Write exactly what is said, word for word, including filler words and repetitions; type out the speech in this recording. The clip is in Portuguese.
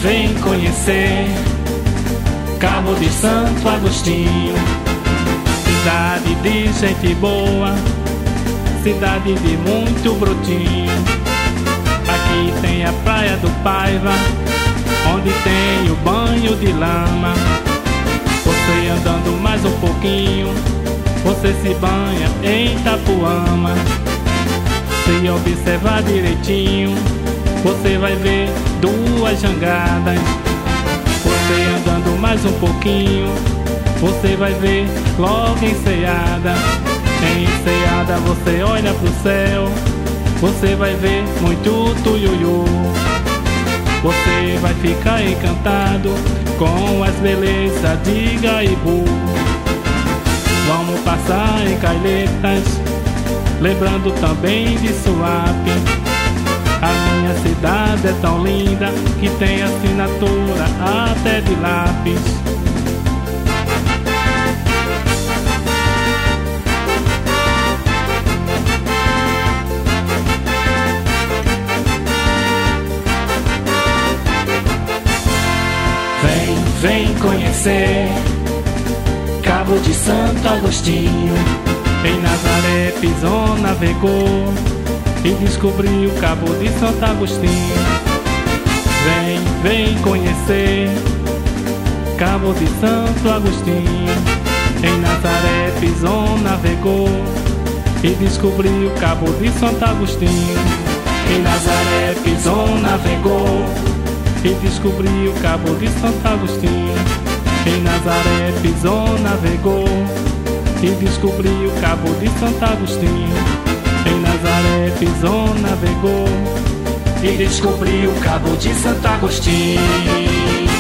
vem conhecer Cabo de Santo Agostinho. Cidade de gente boa, cidade de muito brotinho. Aqui tem a praia do Paiva, onde tem o banho de lama. Você andando mais um pouquinho, você se banha em Itapuama. Se observar direitinho, você vai ver duas jangadas. Você andando mais um pouquinho, você vai ver logo Enseada. Em Enseada você olha pro céu, você vai ver muito tuiuiu. Você vai ficar encantado com as belezas de Gaibu. Vamos passar em Calhetas, lembrando também de Suape. A minha cidade é tão linda que tem assinatura até de lápis. Vem, vem conhecer Cabo de Santo Agostinho. Em Nazaré pisou, navegou e descobriu o Cabo de Santo Agostinho. Vem, vem conhecer Cabo de Santo Agostinho. Em Nazaré pisou, navegou e descobriu o Cabo de Santo Agostinho. Em Nazaré pisou, navegou e descobriu o Cabo de Santo Agostinho. Em Nazaré pisou, navegou e descobriu o Cabo de Santo Agostinho. Em Nazaré pisou, navegou e descobriu o Cabo de Santo Agostinho.